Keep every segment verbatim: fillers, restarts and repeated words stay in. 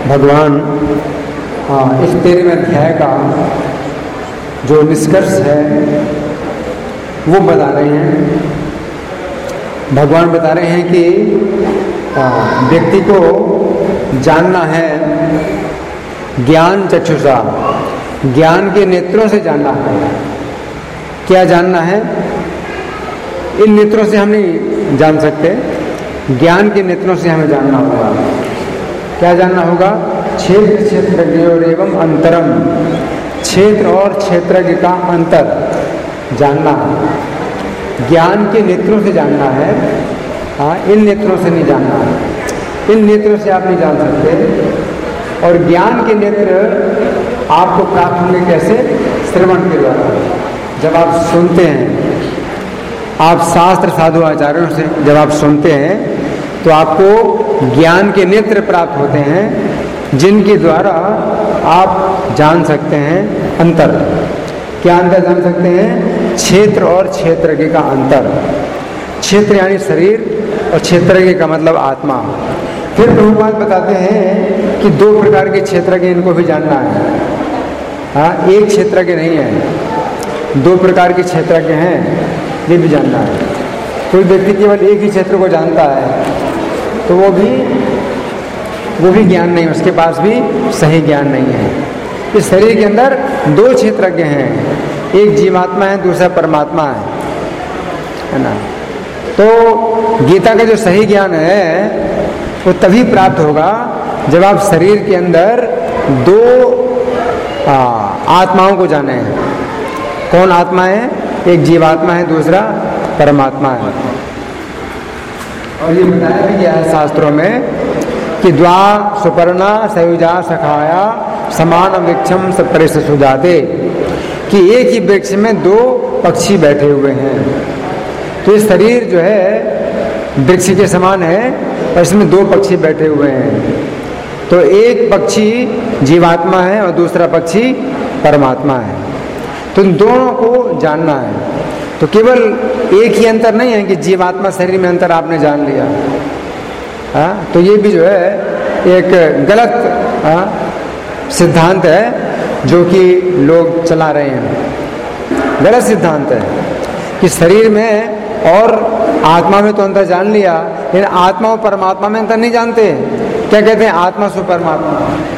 भगवान हाँ इस तेरहवें अध्याय का जो निष्कर्ष है वो बता रहे हैं। भगवान बता रहे हैं कि व्यक्ति को जानना है ज्ञान चक्षुषा, ज्ञान के नेत्रों से जानना है। क्या जानना है? इन नेत्रों से हम नहीं जान सकते, ज्ञान के नेत्रों से हमें जानना होगा। क्या जानना होगा? क्षेत्र क्षेत्रज्ञ और एवं अंतरम, क्षेत्र और क्षेत्रज्ञ का अंतर जानना है। ज्ञान के नेत्रों से जानना है, हाँ इन नेत्रों से नहीं जानना है। इन नेत्रों से आप नहीं जान सकते। और ज्ञान के नेत्र आपको प्राप्त होंगे कैसे? श्रवण के द्वारा। जब आप सुनते हैं, आप शास्त्र साधु आचार्यों से जब आप सुनते हैं तो आपको ज्ञान के नेत्र प्राप्त होते हैं, जिनके द्वारा आप जान सकते हैं अंतर। क्या अंतर जान सकते हैं? क्षेत्र और क्षेत्रज्ञ का अंतर। क्षेत्र यानी शरीर और क्षेत्रज्ञ का मतलब आत्मा। फिर प्रभुपाद बताते हैं कि दो प्रकार के क्षेत्रज्ञ, इनको भी जानना है। हाँ, एक क्षेत्रज्ञ नहीं है, दो प्रकार के क्षेत्रज्ञ हैं, ये भी जानना है। कोई व्यक्ति केवल एक ही क्षेत्र को जानता है तो वो भी वो भी ज्ञान नहीं, उसके पास भी सही ज्ञान नहीं है। इस शरीर के अंदर दो क्षेत्रज्ञ हैं, एक जीवात्मा है, दूसरा परमात्मा है, है ना। तो गीता का जो सही ज्ञान है वो तभी प्राप्त होगा जब आप शरीर के अंदर दो आ, आत्माओं को जाने हैं। कौन आत्मा है? एक जीवात्मा है, दूसरा परमात्मा है। और ये बताया भी गया है शास्त्रों में कि द्वा सुपर्णा सयुजा सखाया समान वृक्षम सप्रेश सुजाते, कि एक ही वृक्ष में दो पक्षी बैठे हुए हैं। तो ये शरीर जो है वृक्ष के समान है और इसमें दो पक्षी बैठे हुए हैं। तो एक पक्षी जीवात्मा है और दूसरा पक्षी परमात्मा है। तो इन दोनों को जानना है। तो केवल एक ही अंतर नहीं है कि जीवात्मा शरीर में अंतर आपने जान लिया, हाँ, तो ये भी जो है एक गलत हाँ, सिद्धांत है जो कि लोग चला रहे हैं। गलत सिद्धांत है कि शरीर में और आत्मा में तो अंतर जान लिया, लेकिन आत्मा और परमात्मा में अंतर नहीं जानते। क्या कहते हैं? आत्मा सु परमात्मा,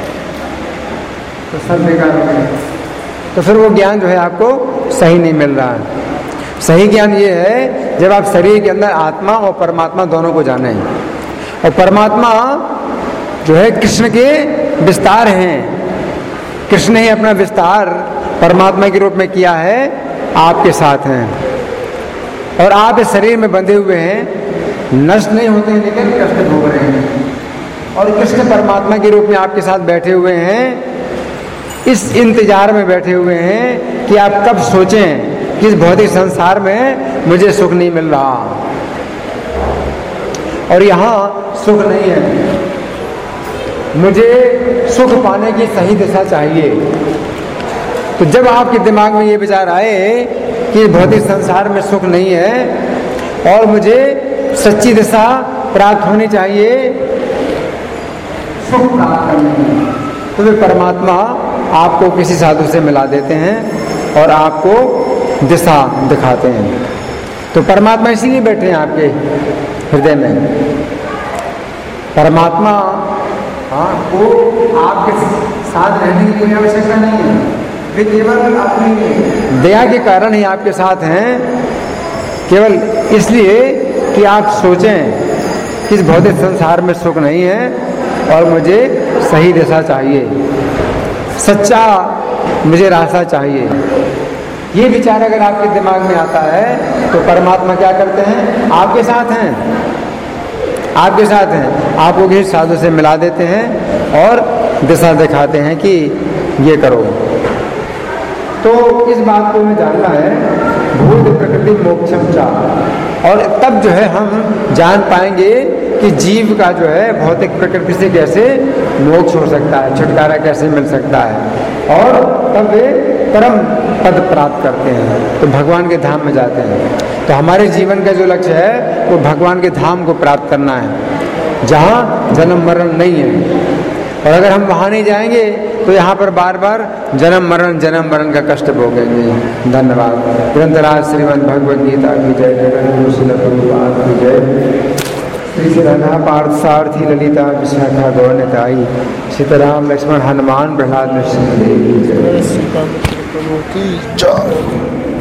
तो सब बेकार हो गया। तो फिर वो ज्ञान जो है आपको सही नहीं मिल रहा है। सही ज्ञान ये है जब आप शरीर के अंदर आत्मा और परमात्मा दोनों को जाने। और परमात्मा जो है कृष्ण के विस्तार हैं। कृष्ण ने अपना विस्तार परमात्मा के रूप में किया है, आपके साथ हैं। और आप इस शरीर में बंधे हुए हैं, नष्ट नहीं होते हैं लेकिन कष्ट भोग रहे हैं। और कृष्ण परमात्मा के रूप में आपके साथ बैठे हुए हैं, इस इंतजार में बैठे हुए हैं कि आप कब सोचें कि इस भौतिक संसार में मुझे सुख नहीं मिल रहा और यहाँ सुख नहीं है, मुझे सुख पाने की सही दिशा चाहिए। तो जब आपके दिमाग में ये विचार आए कि भौतिक संसार में सुख नहीं है और मुझे सच्ची दिशा प्राप्त होनी चाहिए, सुख प्राप्त करनी है, तो वे परमात्मा आपको किसी साधु से मिला देते हैं और आपको दिशा दिखाते हैं। तो परमात्मा इसीलिए बैठे हैं आपके हृदय में। परमात्मा हाँ को आपके साथ रहने की कोई आवश्यकता नहीं है, वे केवल अपनी दया के कारण ही आपके साथ हैं। केवल इसलिए कि आप सोचें कि इस भौतिक संसार में सुख नहीं है और मुझे सही दिशा चाहिए, सच्चा मुझे रास्ता चाहिए। ये विचार अगर आपके दिमाग में आता है तो परमात्मा क्या करते हैं? आपके साथ हैं, आपके साथ हैं, आपको किसी साधु से मिला देते हैं और दिशा दिखाते हैं कि ये करो। तो इस बात को हमें जानना है, भूत प्रकृति मोक्षम चा। और तब जो है हम जान पाएंगे कि जीव का जो है भौतिक प्रकृति से कैसे मोक्ष हो सकता है, छुटकारा कैसे मिल सकता है, और तब वे परम पद प्राप्त करते हैं, तो भगवान के धाम में जाते हैं। तो हमारे जीवन का जो लक्ष्य है वो भगवान के धाम को प्राप्त करना है, जहाँ जन्म मरण नहीं है। और अगर हम वहाँ नहीं जाएंगे तो यहाँ पर बार बार जन्म मरण जन्म मरण का कष्ट भोगेंगे। धन्यवाद। ग्रंथराज श्रीमद् भगवद गीता की जय, जगत श्रील प्रभुपाद की जय। श्री श्री राधा पार्थ सारथी ललिता विशाखा गौरताई सीताराम लक्ष्मण हनुमान प्रहलाद नृसिंह देव की जय।